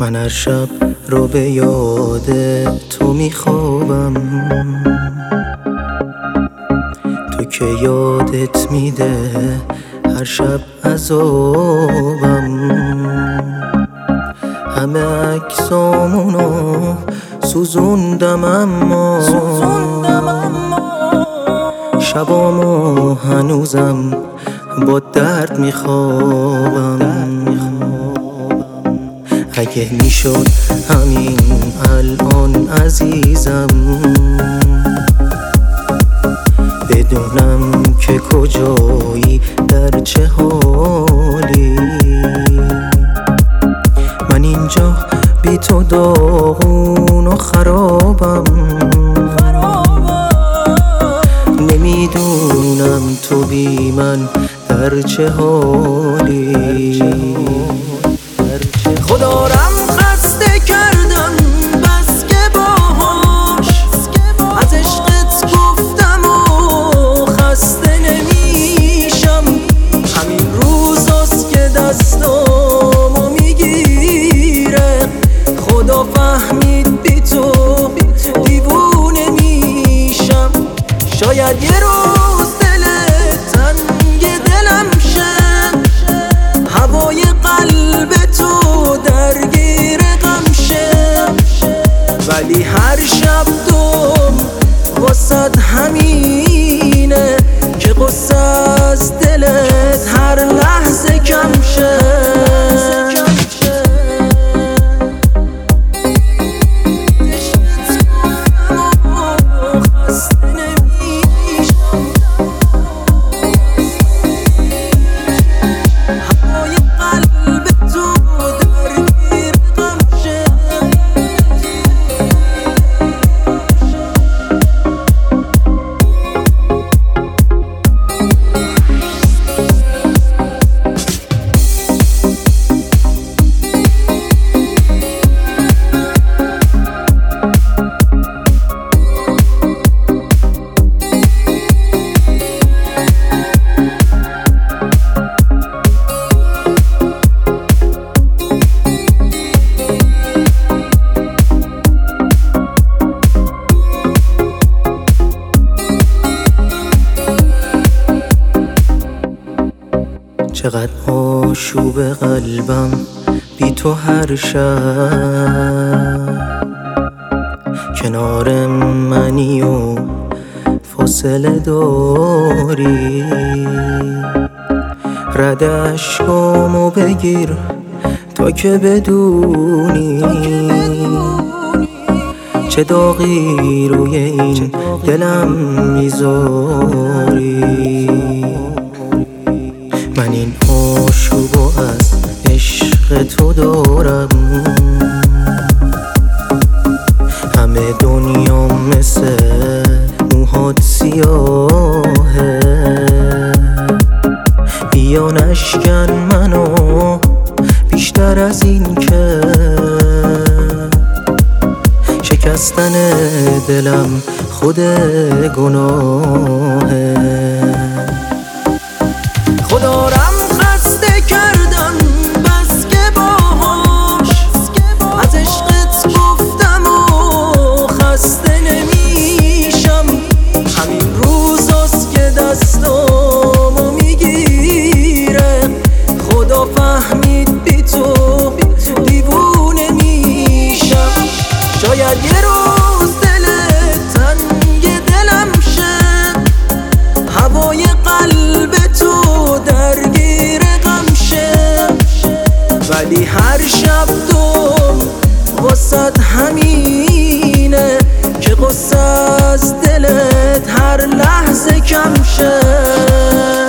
من هر شب رو به یاد تو میخوابم، تو که یادت میده هر شب عذابم. همه عکسامونو سوزوندم اما شبامو هنوزم با درد میخوابم. اگه میشد همین الان عزیزم بدونم که کجایی، در چه حالی. من اینجا بی تو داغون و خرابم، نمیدونم تو بی من در چه حالی. خدا رم خسته کردم بس که باهاش از عشقت گفتم و خسته نمیشم. همین روزاست که دستامو میگیره، خدا فهمید بی تو دیوونه میشم. شاید یه روز دلت تنگ دلم شه، هوای قلب تو درگیر غم شه، ولی هر شب دوم واسد همینه که قصه از دلت هر لحظه کم شه. چقدر آشوب قلبم بی تو هر شب، کنار منی و فاصله داری. رد اشکامو بگیر تا که بدونی چه داغی روی این دلم میذاری. من این آشوبو از عشق تو دارم، همه دنیا مثل موهات سیاهه. بیا نشکن منو بیشتر از این که شکستن دلم خود گناهه. خدا رم خسته کردم بس که باهاش از عشقت گفتم و خسته نمیشم. همین روزاست که دستامو میگیره، خدا فهمید بی تو دیوونه میشم. شاید یه روز دلت تنگ دلم شه، هوای قلب تو درگیر غم شه، ولی هر شب دوم واسد همینه که قصه از دلت هر لحظه کم شه.